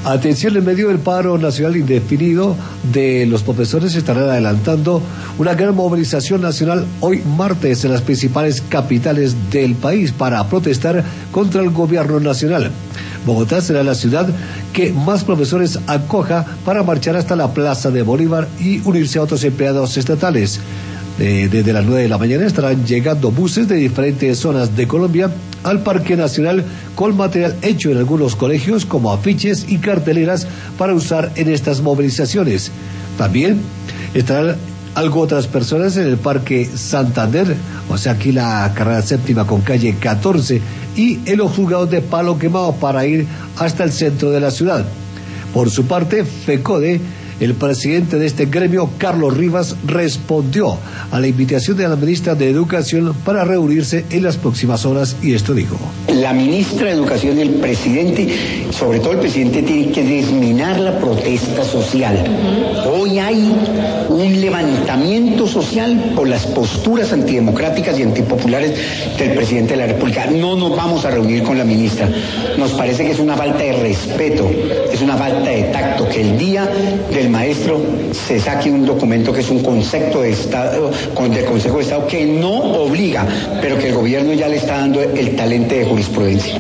Atención, en medio del paro nacional indefinido de los profesores estarán adelantando una gran movilización nacional hoy martes en las principales capitales del país para protestar contra el gobierno nacional. Bogotá será la ciudad que más profesores acoja para marchar hasta la Plaza de Bolívar y unirse a otros empleados estatales. Desde las 9 de la mañana estarán llegando buses de diferentes zonas de Colombia al Parque Nacional con material hecho en algunos colegios como afiches y carteleras para usar en estas movilizaciones. También estarán otras personas en el Parque Santander, o sea aquí la carrera séptima con calle 14 y en los juzgados de Palo Quemado para ir hasta el centro de la ciudad. Por su parte, FECODE, el presidente de este gremio, Carlos Rivas, respondió a la invitación de la ministra de Educación para reunirse en las próximas horas y esto dijo. La ministra de Educación y el presidente, sobre todo el presidente, tiene que desminar la protesta social. Hoy hay un levantamiento social por las posturas antidemocráticas y antipopulares del presidente de la República. No nos vamos a reunir con la ministra. Nos parece que es una falta de respeto, es una falta de tacto que el día del maestro se saque un documento que es un concepto de Estado, del Consejo de Estado, que no obliga, pero que el gobierno ya le está dando el talento de jurisprudencia.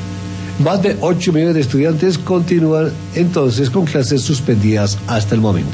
Más de 8 millones de estudiantes continúan entonces con clases suspendidas hasta el momento.